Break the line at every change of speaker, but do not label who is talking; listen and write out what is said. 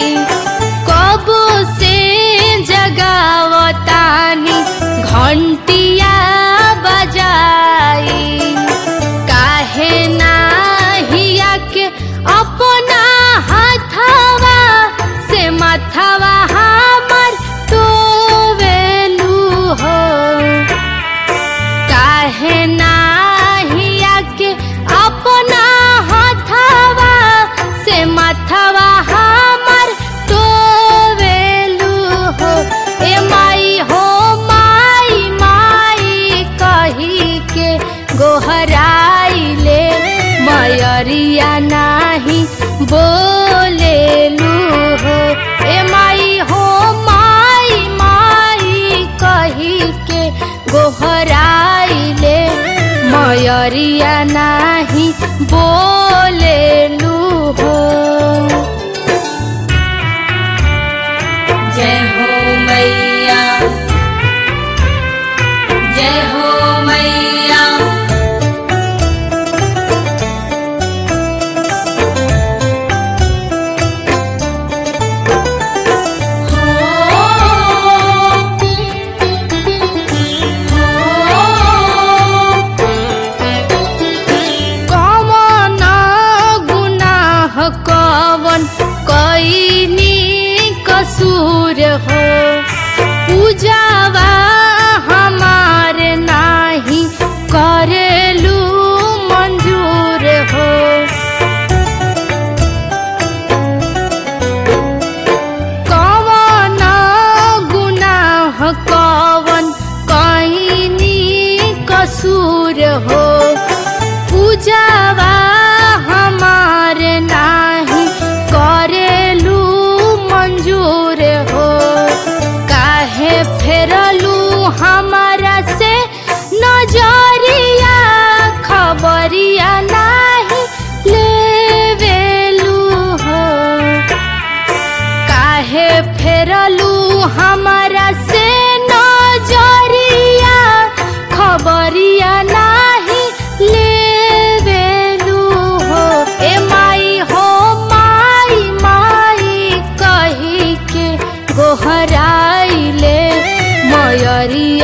कब से जगावतानी घंटिया बजाई काहे नाहिया के अपना हाथवा से माथवा हमर टोवेलू हो काहे नाहिया के अपना हाथवा से माथवा हमर टोवेलू हो ए माई हो माई माई कही के गोहराइले मयरिया नाही बोलेलू हो ए माई हो माई माई कही के गोहराइले मयरिया नाही बोलेलू हो।
जय हो मैया जय हो मैया
कवन गुनाह कवन कईनी कसूर हो पूजावा हमार नाही करेलू मंजूर हो कवन गुनाह कवन कईनी कसूर हो पूजावा हमार नाही करेलू मंजूर हो काहे फेरलू हमारा से नजरिया खबरिया नाही लेवेलू हो काहे फेरलू हमारा से नजरिया खबरिया नाही लेवेलू हो ए माई हो माई माई कही के गोहराइले मयरी